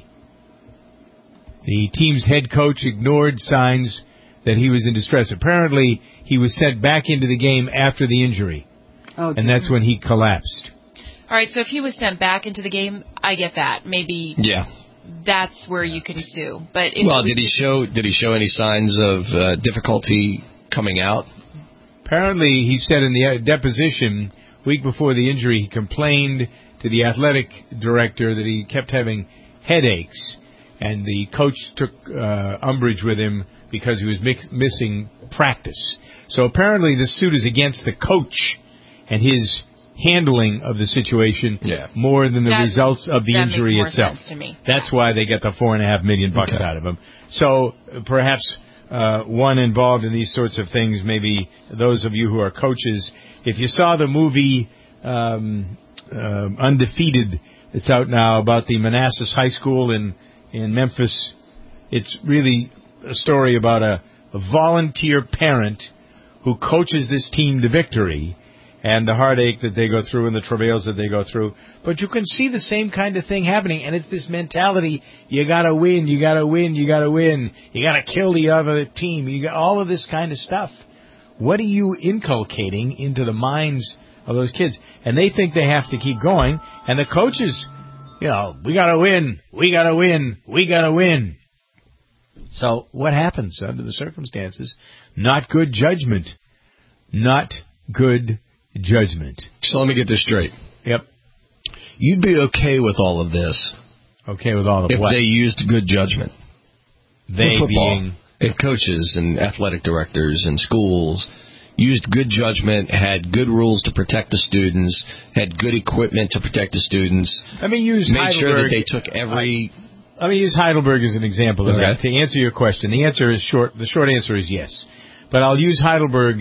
The team's head coach ignored signs that he was in distress. Apparently, he was sent back into the game after the injury, Oh, and that's when he collapsed. All right, so if he was sent back into the game, I get that. Maybe Yeah. that's where you can sue. But if Well, it was did he show did he show any signs of uh, difficulty coming out? Apparently, he said in the uh, deposition, week before the injury, he complained to the athletic director that he kept having headaches, and the coach took uh, umbrage with him because he was mix- missing practice. So apparently the suit is against the coach and his handling of the situation Yeah. more than the That- results of the that injury makes more itself. sense to me. That's why they get the four and a half million bucks Okay. out of him. So uh, perhaps uh, one involved in these sorts of things, maybe those of you who are coaches, if you saw the movie um, uh, Undefeated, it's out now about the Manassas High School in in Memphis. It's really a story about a, a volunteer parent who coaches this team to victory, and the heartache that they go through and the travails that they go through. But you can see the same kind of thing happening, and it's this mentality, you gotta win, you gotta win, you gotta win, you gotta kill the other team, you got all of this kind of stuff. What are you inculcating into the minds of those kids? And they think they have to keep going, and the coaches, you know, we gotta win, we gotta win, we gotta win. So what happens under the circumstances? Not good judgment. Not good judgment. So let me get this straight. Yep. You'd be okay with all of this Okay with all of if what? they used good judgment. They With football. being... If coaches and athletic directors and schools used good judgment, had good rules to protect the students, had good equipment to protect the students, Let me use made sure that Heidelberg- they took every... Let me use Heidelberg as an example of Okay. that. To answer your question, the answer is short. The short answer is yes. But I'll use Heidelberg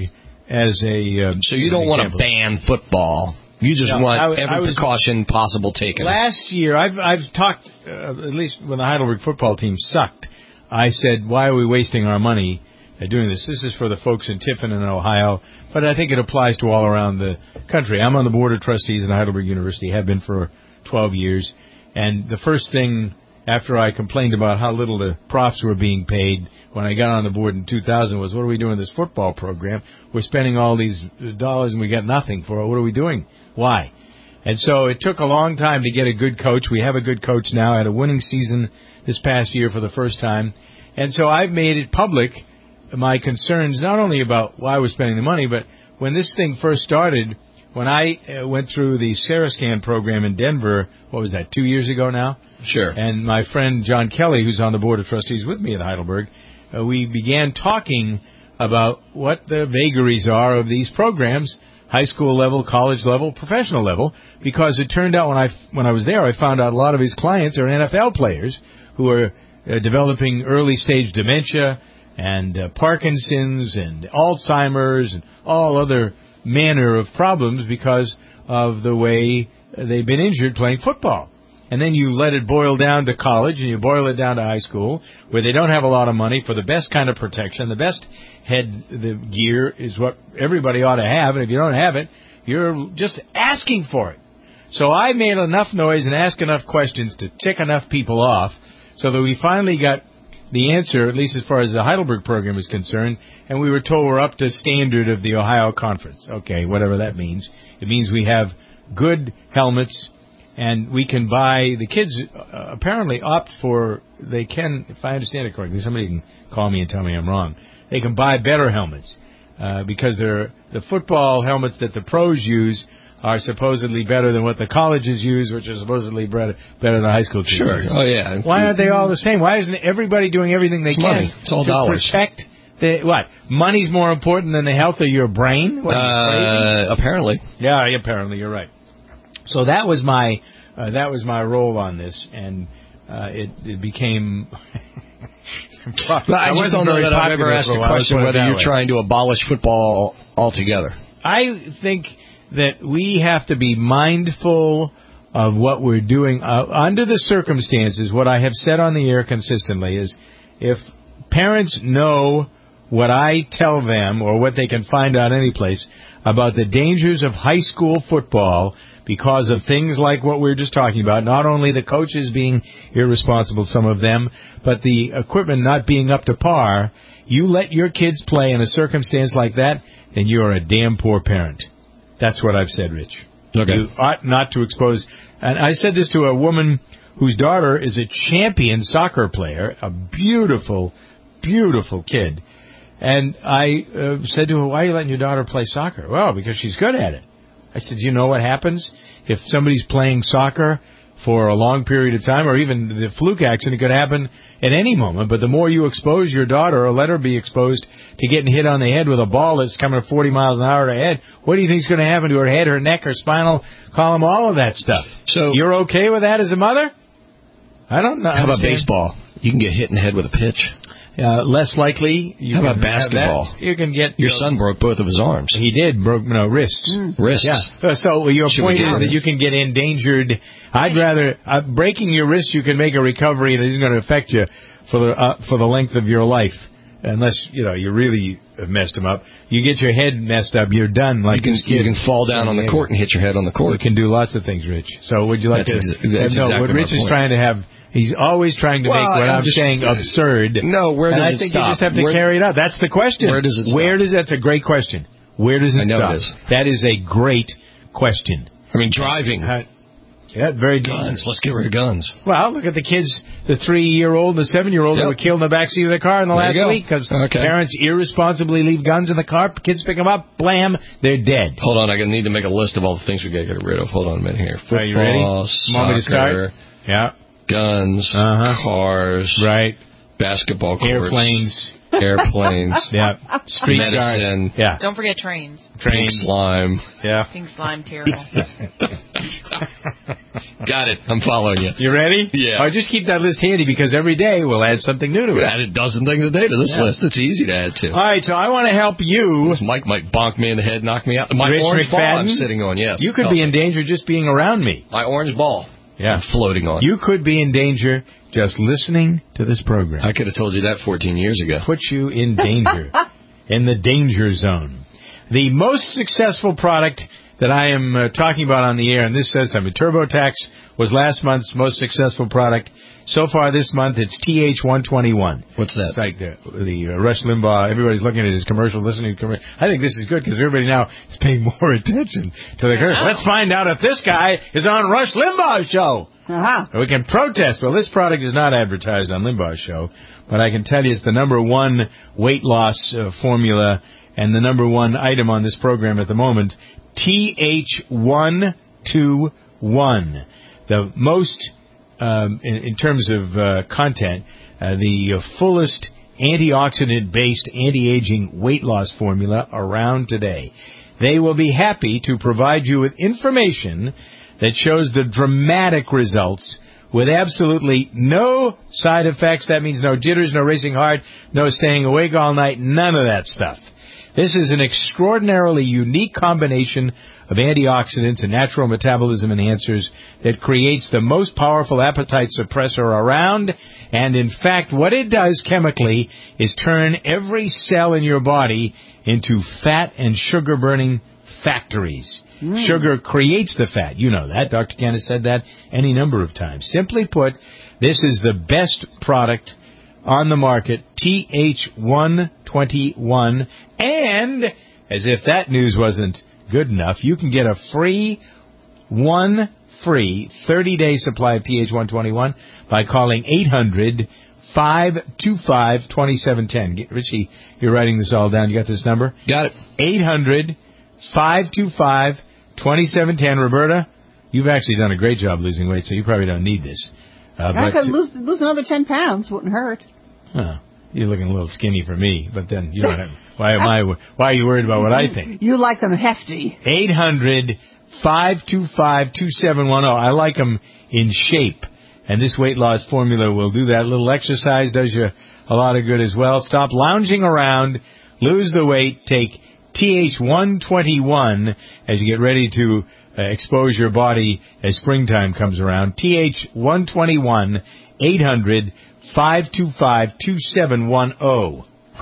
as a. Um, so you don't want to ban football. You just no, want I, every I was, precaution possible taken. Last year, I've I've talked uh, at least when the Heidelberg football team sucked. I said, why are we wasting our money uh, doing this? This is for the folks in Tiffin and Ohio, but I think it applies to all around the country. I'm on the board of trustees at Heidelberg University, have been for twelve years, and the first thing after I complained about how little the profs were being paid when I got on the board in two thousand was, what are we doing with this football program? We're spending all these dollars and we got nothing for it. What are we doing? Why? And so it took a long time to get a good coach. We have a good coach now. I had a winning season this past year for the first time. And so I've made it public, my concerns, not only about why we're spending the money, but when this thing first started, when I uh, went through the Sarascan program in Denver, what was that, two years ago now? Sure. And my friend John Kelly, who's on the board of trustees with me at Heidelberg, uh, we began talking about what the vagaries are of these programs, high school level, college level, professional level, because it turned out when I, when I was there, I found out a lot of his clients are N F L players who are uh, developing early stage dementia and uh, Parkinson's and Alzheimer's and all other manner of problems because of the way they've been injured playing football. And then you let it boil down to college and you boil it down to high school where they don't have a lot of money for the best kind of protection. The best head the gear is what everybody ought to have. And if you don't have it, you're just asking for it. So I made enough noise and asked enough questions to tick enough people off so that we finally got the answer, at least as far as the Heidelberg program is concerned, and we were told we're up to standard of the Ohio Conference. Okay, whatever that means. It means we have good helmets, and we can buy, the kids uh, apparently opt for, they can, if I understand it correctly, somebody can call me and tell me I'm wrong, they can buy better helmets uh, because they're, the football helmets that the pros use are supposedly better than what the colleges use, which are supposedly better, better than high school teams. Sure. Oh, yeah. Why aren't they all the same? Why isn't everybody doing everything they it's can money. It's all to dollars. protect the, what? Money's more important than the health of your brain? What, uh, apparently. Yeah, apparently, you're right. So that was my, uh, that was my role on this, and uh, it, it became... But I, I just don't know that I've ever asked the question whether you're way. trying to abolish football altogether. I think that we have to be mindful of what we're doing. Uh, under the circumstances, what I have said on the air consistently is if parents know what I tell them or what they can find out any place about the dangers of high school football because of things like what we were just talking about, not only the coaches being irresponsible, some of them, but the equipment not being up to par, you let your kids play in a circumstance like that, then you're a damn poor parent. That's what I've said, Rich. Okay. You ought not to expose... And I said this to a woman whose daughter is a champion soccer player, a beautiful, beautiful kid. And I uh, said to her, why are you letting your daughter play soccer? Well, because she's good at it. I said, you know what happens if somebody's playing soccer for a long period of time, or even the fluke accident could happen at any moment. But the more you expose your daughter or let her be exposed to getting hit on the head with a ball that's coming at forty miles an hour to her head, what do you think is going to happen to her head, her neck, her spinal column, all of that stuff? So you're okay with that as a mother? I don't know. How about baseball? You can get hit in the head with a pitch. Uh, less likely. You How about can basketball? You can get your son broke both of his arms. He did broke no wrists. Mm. Wrists. Yeah. So your Should point is that you can get endangered. I'd rather uh, breaking your wrist. You can make a recovery, and it isn't going to affect you for the uh, for the length of your life, unless you know you really have messed them up. You get your head messed up, you're done. Like you can, this kid. You can fall down on the court and hit your head on the court. You can do lots of things, Rich. So would you like that's to? Ex- that's no, exactly what Rich is point. trying to have. He's always trying to well, make what I'm, I'm just, saying absurd. No, where does and I it think stop? you just have to where, carry it out. That's the question. Where does it stop? Where does that's a great question. Where does it I know stop? It is. That is a great question. I mean, driving. Uh, yeah, very guns. Let's get rid of guns. Well, look at the kids, the three-year-old, the seven-year-old yep. that were killed in the backseat of the car in the there last week because okay. parents irresponsibly leave guns in the car. Kids pick them up, blam, they're dead. Hold on, I need to make a list of all the things we got to get rid of. Hold on a minute here. Football, Are you ready? Soccer, Want me to start? Yeah. Guns, uh-huh. cars, right? Basketball courts, airplanes, airplanes, yeah, street medicine, car. yeah. Don't forget trains. Trains, pink slime, yeah, pink slime, terrible. Got it. I'm following you. You ready? Yeah. Oh, just keep that list handy because every day we'll add something new to it. We add a dozen things a day to this Yeah. list. It's easy to add to. All right, so I want to help you. This Mike might bonk me in the head, knock me out. My Rich orange ball McFadden, I'm sitting on, yes. You could Help be me. in danger just being around me. My orange ball. Yeah. I'm floating on. You could be in danger just listening to this program. I could have told you that fourteen years ago. Put you in danger, in the danger zone. The most successful product that I am uh, talking about on the air, and this says something. TurboTax was last month's most successful product. So far this month, it's T H one twenty-one. What's that? It's like the, the uh, Rush Limbaugh. Everybody's looking at his commercial, listening to commercial. I think this is good because everybody now is paying more attention to the commercial. Let's find out if this guy is on Rush Limbaugh's show. Uh-huh. We can protest. Well, this product is not advertised on Limbaugh's show, but I can tell you it's the number one weight loss uh, formula and the number one item on this program at the moment, T H one twenty-one. The most, um, in, in terms of uh, content, uh, the uh, fullest antioxidant-based anti-aging weight loss formula around today. They will be happy to provide you with information that shows the dramatic results with absolutely no side effects. That means no jitters, no racing heart, no staying awake all night, none of that stuff. This is an extraordinarily unique combination of antioxidants and natural metabolism enhancers that creates the most powerful appetite suppressor around. And in fact, what it does chemically is turn every cell in your body into fat and sugar-burning factories. Mm. Sugar creates the fat. You know that. Doctor Ken has said that any number of times. Simply put, this is the best product on the market, T H one twenty-one. And, as if that news wasn't good enough, you can get a free, one free thirty-day supply of T H one twenty-one by calling eight hundred, five two five, two seven one zero. Richie, you're writing this all down. You got this number? Got it. eight hundred, five two five, two seven one zero. Roberta, you've actually done a great job losing weight, so you probably don't need this. Uh, I could lose, lose another ten pounds. Wouldn't hurt. Huh. You're looking a little skinny for me, but then you don't have... Why am I... Why are you worried about what I think? You like them hefty. eight hundred, five two five, two seven one zero. I like them in shape. And this weight loss formula will do that. A little exercise does you a lot of good as well. Stop lounging around. Lose the weight. Take T H one twenty-one as you get ready to uh, expose your body as springtime comes around. T H one twenty-one, eight hundred, five two five, two seven one zero.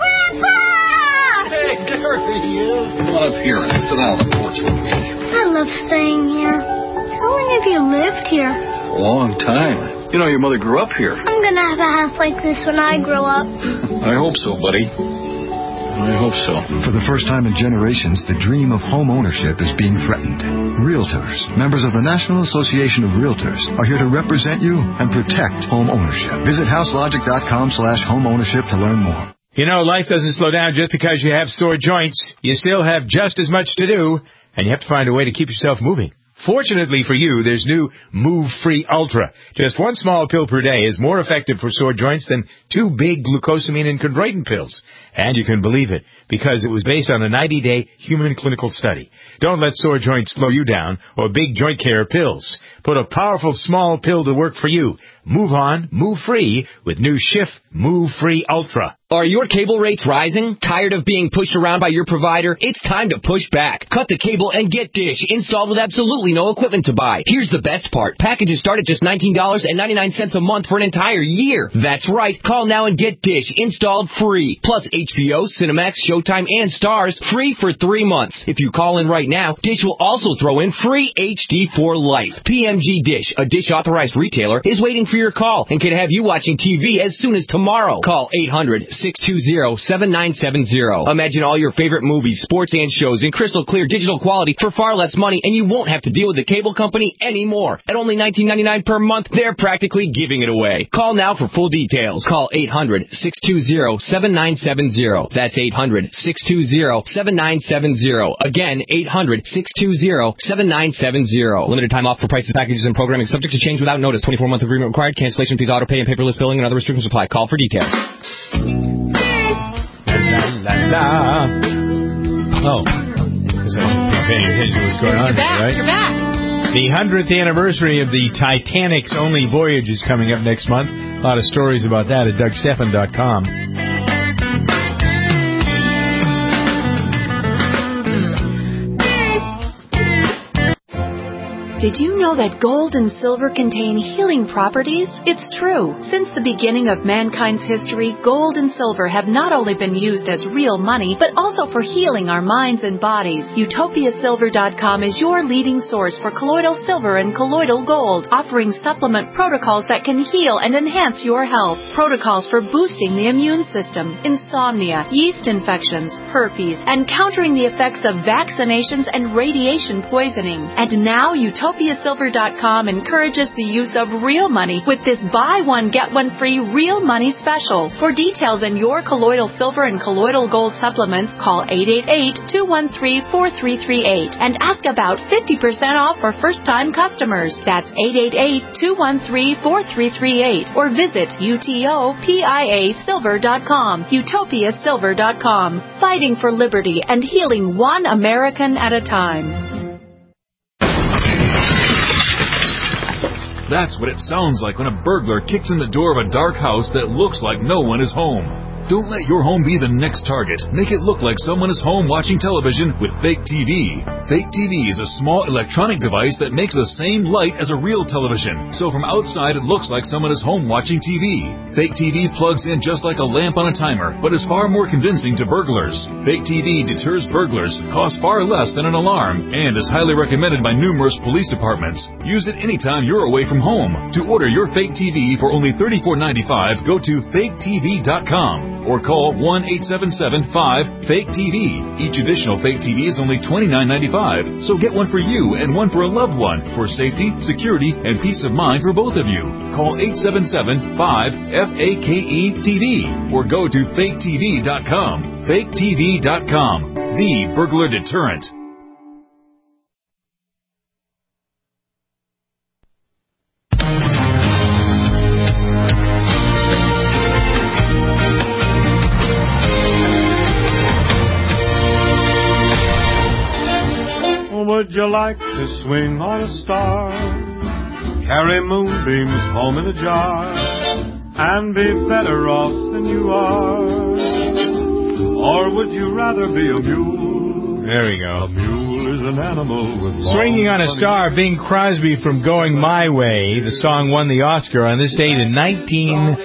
Hey, there he is. Come on up here and sit down on the porch with me. I love staying here. How long have you lived here? A long time. You know, your mother grew up here. I'm gonna have a house like this when I grow up. I hope so, buddy. I hope so. For the first time in generations, the dream of home ownership is being threatened. Realtors, members of the National Association of Realtors, are here to represent you and protect home ownership. Visit houselogic.com slash home ownership to learn more. You know, life doesn't slow down just because you have sore joints. You still have just as much to do, and you have to find a way to keep yourself moving. Fortunately for you, there's new Move Free Ultra. Just one small pill per day is more effective for sore joints than two big glucosamine and chondroitin pills. And you can believe it, because it was based on a ninety-day human clinical study. Don't let sore joints slow you down or big joint care pills. Put a powerful small pill to work for you. Move on, move free with new Schiff Move Free Ultra. Are your cable rates rising? Tired of being pushed around by your provider? It's time to push back. Cut the cable and get Dish installed with absolutely no equipment to buy. Here's the best part. Packages start at just nineteen dollars and ninety-nine cents a month for an entire year. That's right. Call now and get Dish installed free. Plus H B O, Cinemax, Showtime, and Stars free for three months. If you call in right now, Dish will also throw in free H D for life. P M G Dish, a Dish authorized retailer, is waiting for your call and can have you watching T V as soon as tomorrow. Call eight hundred, six two zero, seven nine seven zero. Imagine all your favorite movies, sports, and shows in crystal clear digital quality for far less money, and you won't have to deal with the cable company anymore. At only nineteen ninety-nine per month, they're practically giving it away. Call now for full details. Call eight hundred, six two zero, seven nine seven zero. That's eight hundred, six two zero, seven nine seven zero. Again, eight hundred, six two zero, seven nine seven zero. Limited time offer, prices, packages, and programming subject to change without notice. twenty-four month agreement required. Cancellation fees, auto pay, and paperless billing and other restrictions apply. Call for details. La, la, la. Oh, because I wasn't paying attention to what's going on You're here, back. right? You're back. The hundredth anniversary of the Titanic's only voyage is coming up next month. A lot of stories about that at Doug Stephan dot com. Did you know that gold and silver contain healing properties? It's true. Since the beginning of mankind's history, gold and silver have not only been used as real money, but also for healing our minds and bodies. Utopia Silver dot com is your leading source for colloidal silver and colloidal gold, offering supplement protocols that can heal and enhance your health. Protocols for boosting the immune system, insomnia, yeast infections, herpes, and countering the effects of vaccinations and radiation poisoning. And now Utopia Silver dot com encourages the use of real money with this buy one, get one free real money special. For details on your colloidal silver and colloidal gold supplements, call eight eight eight, two one three, four three three eight and ask about fifty percent off for first-time customers. That's eight eight eight, two one three, four three three eight or visit Utopia Silver dot com. Utopia Silver dot com. Fighting for liberty and healing one American at a time. That's what it sounds like when a burglar kicks in the door of a dark house that looks like no one is home. Don't let your home be the next target. Make it look like someone is home watching television with Fake T V. Fake T V is a small electronic device that makes the same light as a real television. So from outside it looks like someone is home watching T V. Fake T V plugs in just like a lamp on a timer, but is far more convincing to burglars. Fake T V deters burglars, costs far less than an alarm, and is highly recommended by numerous police departments. Use it anytime you're away from home. To order your Fake T V for only thirty-four ninety-five, go to Fake T V dot com. Or call one eight seven seven, five, Fake T V. Each additional Fake T V is only twenty-nine ninety-five. So get one for you and one for a loved one for safety, security, and peace of mind for both of you. Call eight seven seven, five, F A K E T V or go to Fake T V dot com. Fake T V dot com, the burglar deterrent. Would you like to swing on a star, carry moonbeams home in a jar, and be better off than you are? Or would you rather be a mule? There we go. A mule is an animal with Swinging on a Star, Bing Crosby from Going My Way. The song won the Oscar on this date in nineteen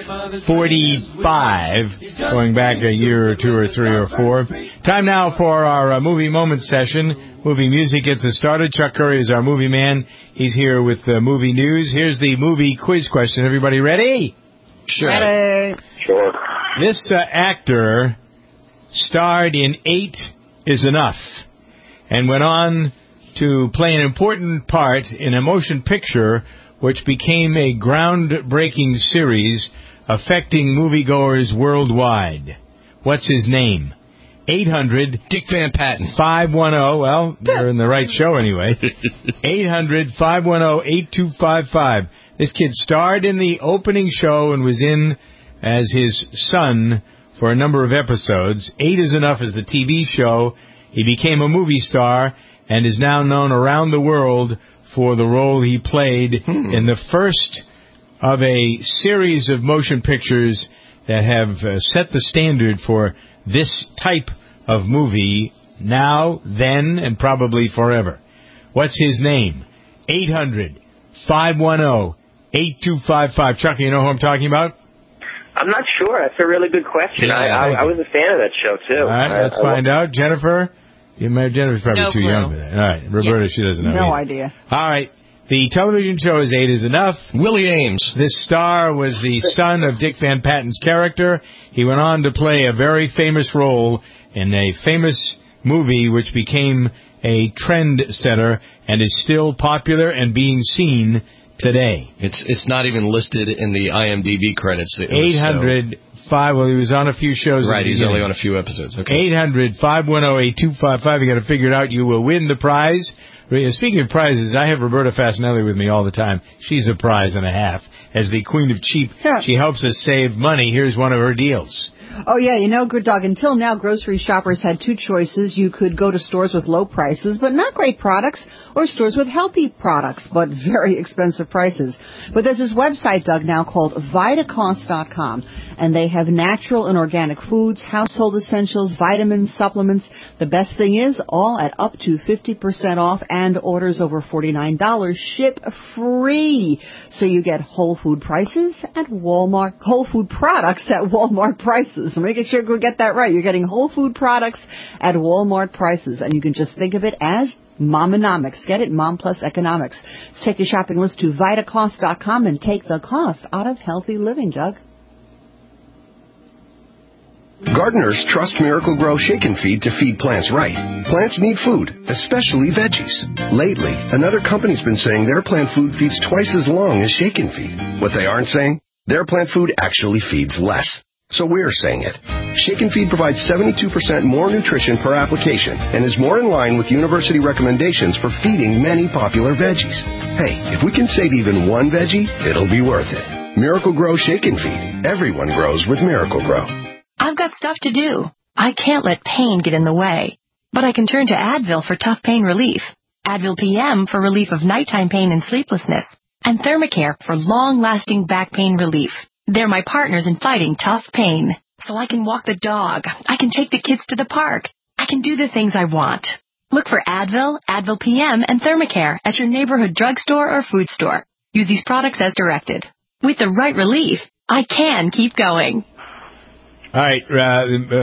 forty-five, going back a year or two or three or four. Time now for our uh, movie moment session. Movie music gets us started. Chuck Curry is our movie man. He's here with the movie news. Here's the movie quiz question. Everybody ready? Sure. Ready. Sure. This uh, actor starred in Eight is Enough and went on to play an important part in a motion picture which became a groundbreaking series affecting moviegoers worldwide. What's his name? eight hundred Dick Van Patten. five one zero. Well, you're in the right show anyway. eight hundred, five one zero, eight two five five. This kid starred in the opening show and was in as his son for a number of episodes. Eight is Enough as the T V show. He became a movie star and is now known around the world for the role he played hmm. in the first of a series of motion pictures that have uh, set the standard for this type of movie now, then, and probably forever. What's his name? eight hundred, five one zero, eight two five five. Chuck, you know who I'm talking about? I'm not sure. That's a really good question. Yeah, I, I, I was a fan of that show, too. All right, let's I, find I out. Jennifer? You may, Jennifer's probably no too clue. young for that. All right, Roberta, yeah. She doesn't know. No either. idea. All right. The television show is Eight is Enough. Willie Ames. This star was the son of Dick Van Patten's character. He went on to play a very famous role in a famous movie which became a trend setter and is still popular and being seen today. It's it's not even listed in the I M D B credits. eight hundred, five, well, he was on a few shows. Right, he's only on a few episodes. Okay. eight hundred, five one zero, eight two five five. You got to figure it out. You will win the prize. Speaking of prizes, I have Roberta Fasinelli with me all the time. She's a prize and a half. As the Queen of Cheap, yeah. She helps us save money. Here's one of her deals. Oh, yeah, you know, Good Dog, until now, grocery shoppers had two choices. You could go to stores with low prices, but not great products, or stores with healthy products, but very expensive prices. But there's this website, Doug, now called Vitacost dot com, and they have natural and organic foods, household essentials, vitamins, supplements. The best thing is, all at up to fifty percent off, and orders over forty-nine dollars ship free. So you get whole food prices at Walmart, whole food products at Walmart prices. So making sure we get that right. You're getting whole food products at Walmart prices, and you can just think of it as Momonomics. Get it? Mom plus economics. Let's take your shopping list to Vitacost dot com and take the cost out of healthy living, Doug. Gardeners trust Miracle Grow Shake and Feed to feed plants right. Plants need food, especially veggies. Lately, another company's been saying their plant food feeds twice as long as Shake and Feed. What they aren't saying? Their plant food actually feeds less. So we're saying it. Shake and Feed provides seventy-two percent more nutrition per application and is more in line with university recommendations for feeding many popular veggies. Hey, if we can save even one veggie, it'll be worth it. Miracle Grow Shake and Feed. Everyone grows with Miracle Grow. I've got stuff to do. I can't let pain get in the way. But I can turn to Advil for tough pain relief, Advil P M for relief of nighttime pain and sleeplessness, and Thermacare for long-lasting back pain relief. They're my partners in fighting tough pain. So I can walk the dog. I can take the kids to the park. I can do the things I want. Look for Advil, Advil P M, and Thermacare at your neighborhood drugstore or food store. Use these products as directed. With the right relief, I can keep going. All right. Uh,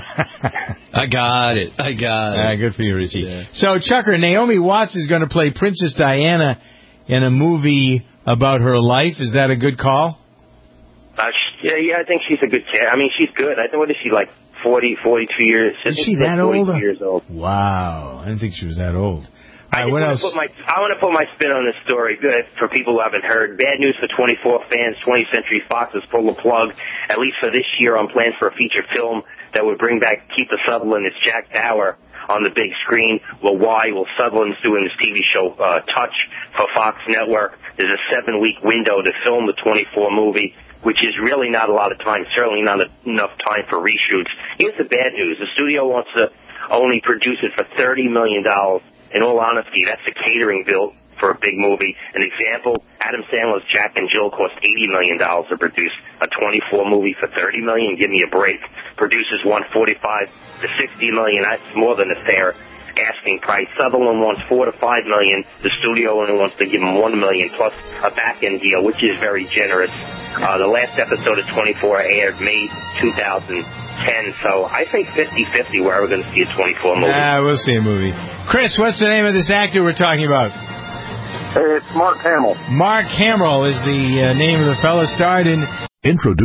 I got it. I got it. Uh, good for you, Richie. Yeah. So, Chucker, Naomi Watts is going to play Princess Diana in a movie about her life. Is that a good call? Uh, she, yeah, yeah, I think she's a good cat. I mean, she's good. I think, what is she, like forty, forty-two years? Is she that old? years old? Wow. I didn't think she was that old. I, right, what else? Put my, I want to put my spin on this story. Good for people who haven't heard. Bad news for twenty-four fans. twentieth Century Fox has pulled the plug, at least for this year, on plans for a feature film that would bring back Kiefer Sutherland as Jack Bauer on the big screen. Well, why? Well, Sutherland's doing this T V show, uh, Touch, for Fox Network. There's a seven-week window to film the twenty-four movie, which is really not a lot of time, certainly not enough time for reshoots. Here's the bad news. The studio wants to only produce it for thirty million dollars. In all honesty, that's a catering bill for a big movie. An example, Adam Sandler's Jack and Jill cost eighty million dollars to produce. A twenty-four movie for thirty million dollars? Give me a break. Producers want forty-five to sixty million dollars. That's more than a fair asking price. Sutherland wants four to five million dollars. The studio only wants to give him one million dollars plus a back-end deal, which is very generous. Uh, the last episode of twenty-four aired May two thousand ten, so I think fifty-fifty where we're going to see a twenty-four movie. Ah, we'll see a movie. Chris, what's the name of this actor we're talking about? It's Mark Hamill. Mark Hamill is the uh, name of the fellow starred in... Introduce